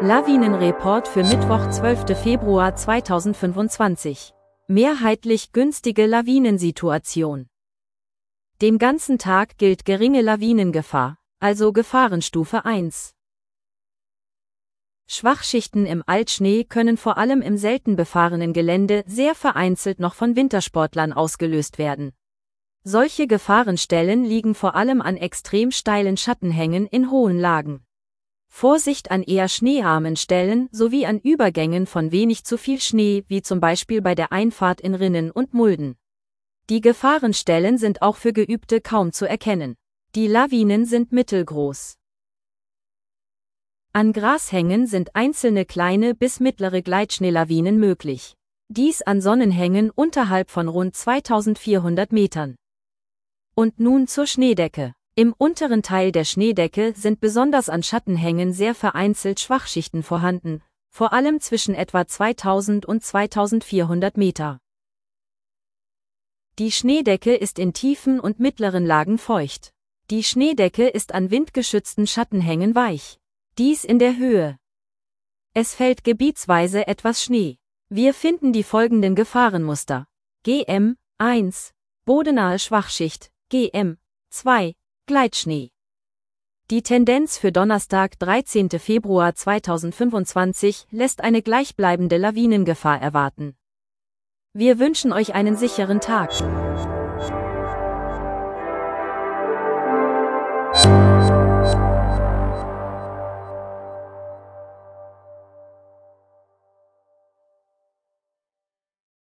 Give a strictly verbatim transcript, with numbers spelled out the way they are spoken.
Lawinenreport für Mittwoch, zwölfter Februar zweitausendfünfundzwanzig. Mehrheitlich günstige Lawinensituation. Den ganzen Tag gilt geringe Lawinengefahr, also Gefahrenstufe eins. Schwachschichten im Altschnee können vor allem im selten befahrenen Gelände sehr vereinzelt noch von Wintersportlern ausgelöst werden. Solche Gefahrenstellen liegen vor allem an extrem steilen Schattenhängen in hohen Lagen. Vorsicht an eher schneearmen Stellen sowie an Übergängen von wenig zu viel Schnee, wie zum Beispiel bei der Einfahrt in Rinnen und Mulden. Die Gefahrenstellen sind auch für Geübte kaum zu erkennen. Die Lawinen sind mittelgroß. An Grashängen sind einzelne kleine bis mittlere Gleitschneelawinen möglich. Dies an Sonnenhängen unterhalb von rund zweitausendvierhundert Metern. Und nun zur Schneedecke. Im unteren Teil der Schneedecke sind besonders an Schattenhängen sehr vereinzelt Schwachschichten vorhanden, vor allem zwischen etwa zweitausend und zweitausendvierhundert Meter. Die Schneedecke ist in tiefen und mittleren Lagen feucht. Die Schneedecke ist an windgeschützten Schattenhängen weich. Dies in der Höhe. Es fällt gebietsweise etwas Schnee. Wir finden die folgenden Gefahrenmuster. G M eins, bodenahe Schwachschicht, G M zwei, Gleitschnee. Die Tendenz für Donnerstag, dreizehnter Februar zweitausendfünfundzwanzig, lässt eine gleichbleibende Lawinengefahr erwarten. Wir wünschen euch einen sicheren Tag.